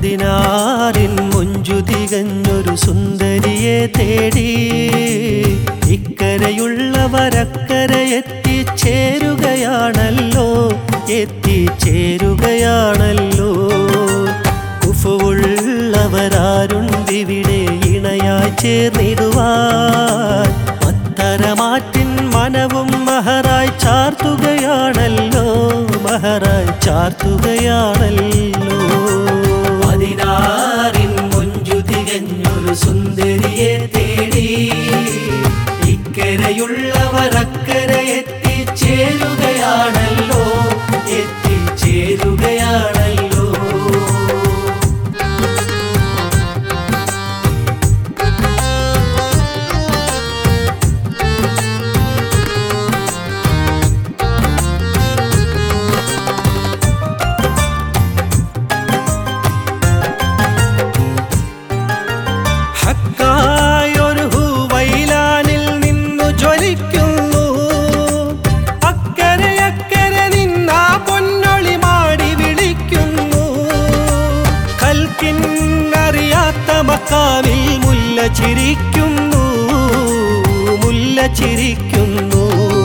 പതിനാറിൻ മുഞ്ചു തികഞ്ഞൊരു സുന്ദരിയെ തേടി ഇക്കരയുള്ളവരക്കരെ എത്തിച്ചേരുകയാണല്ലോ എത്തിച്ചേരുകയാണല്ലോ. കുഫുവുള്ളവരാരുണ്ടിവിടെ ഇണയായി ചേർന്നിടുവാൻ അത്തരമാറ്റിൻ മനവും മഹറായി ചാർത്തുകയാണല്ലോ മഹറായി ചാർത്തുകയാണല്ലോ. പതിനാറിൻ മുഞ്ചു തികഞ്ഞൊരു സുന്ദരിയെ തേടി ഇക്കരയുള്ളവരക്കരെ എത്തിച്ചേരുകയാണല്ലോ എത്തിച്ചേരുകയാണല്ലോ. മക്കാമിൽ മുല്ല ചിരിക്കുന്നു മുല്ല ചിരിക്കുന്നു.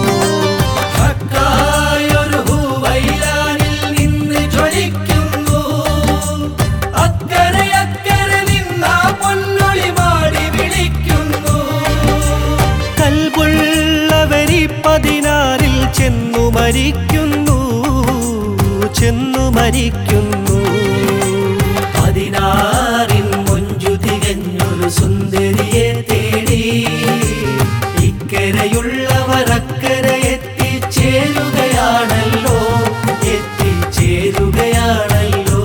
ഹക്കായൊരു ഹൂവൈലാനിൽ നിന്ന് ജ്വലിക്കുന്നു. അക്കരെ അക്കരെ നിന്ന പൊന്നൊളി മാടി വിളിക്കുന്നു. കൽബുള്ളവരി 16 ചെന്നു മരിക്കുന്നു ചെന്നു മരിക്കുന്നു. 16 തികഞ്ഞൊരു സുന്ദരിയെ തേടി ഇക്കരയുള്ളവരക്കരെ എത്തിച്ചേരുകയാണല്ലോ എത്തിച്ചേരുകയാണല്ലോ.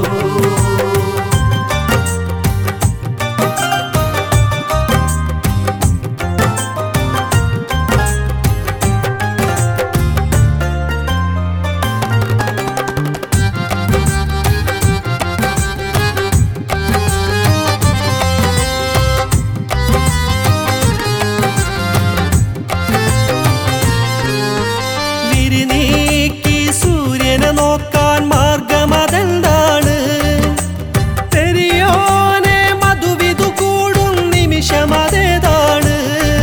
നോക്കാൻ മാർഗമതെന്താണ്? പെരിയോനെ മധുവിധു കൂടും നിമിഷമതേതാണ്?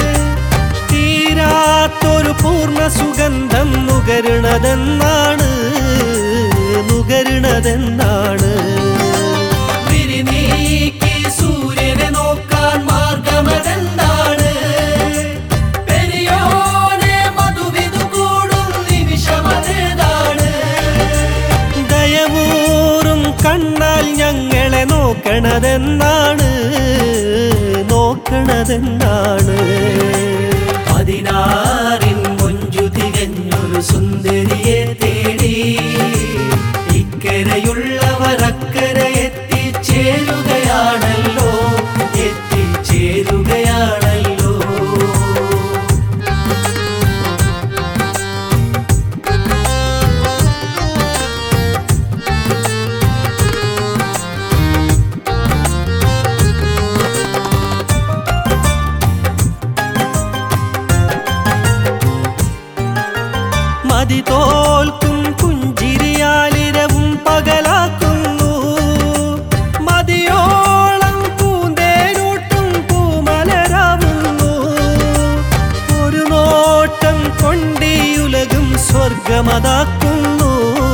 തീരാത്തൊരു പൂർണ്ണ സുഗന്ധം നുകരുണതെന്നാണ് നുകരുണതെന്നാണ്. വിരിനീക്കി സൂര്യനെ നോക്കാൻ മാർഗമതെന്താണ്? കണ്ണാൽ ഞങ്ങളെ നോക്കണതെന്നാണ് നോക്കണതെന്നാണ്. 16 മുഞ്ചു തികഞ്ഞൊരു സുന്ദരിയെ തേടി ഇക്കരയുള്ളവരക്കരെ എത്തിച്ചേരുകയാണല്ലോ എത്തിച്ചേരുകയാണല്ലോ. മതി തോൽക്കും പുഞ്ചിരിയാലിരവും പകലാക്കുന്നു. മതിയോളം പൂന്തേനൂട്ടും പൂമലരാവുന്നു. ഒരു നോട്ടം കൊണ്ടീയുലകും സ്വർഗമതാക്കുന്നു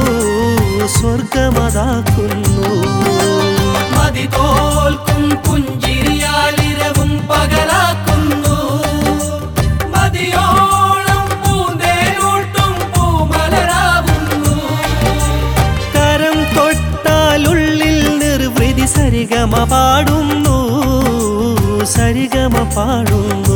സ്വർഗമതാക്കുന്നു. മതി തോൽക്കും പുഞ്ചിരിയാലിരവും പകലാക്കുന്നു. മതിയോളം പൂന്തേനൂട്ടും പൂമലരാവുന്നു. കരം തൊട്ടാലുള്ളിൽ നിർവൃതി സരിഗമ പാടുന്നു സരിഗമ പാടുന്നു.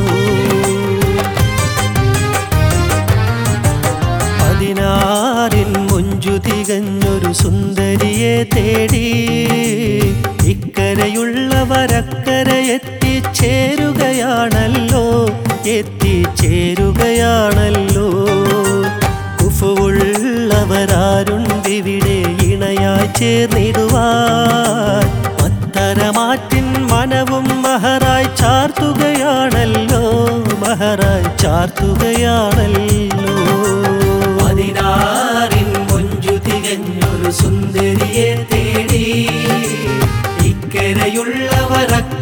16 മുഞ്ചു തികഞ്ഞൊരു സുന്ദരിയെ തേടി ഇക്കരയുള്ളവരക്കരെ എത്തിച്ചേരുകയാണല്ലോ എത്തിച്ചേരുകയാണല്ലോ. കുഫുവുള്ളവരാരുണ്ടിവിടെ ഇണയായി ചേർന്നിടുവാൻ അത്തരമാറ്റിൻ മനവും മഹറായി ചാർത്തുകയാണല്ലോ മഹറായി ചാർത്തുകയാണല്ലോ. 16 മുഞ്ചു തികഞ്ഞൊരു സുന്ദരിയെ തേടി വരക്ക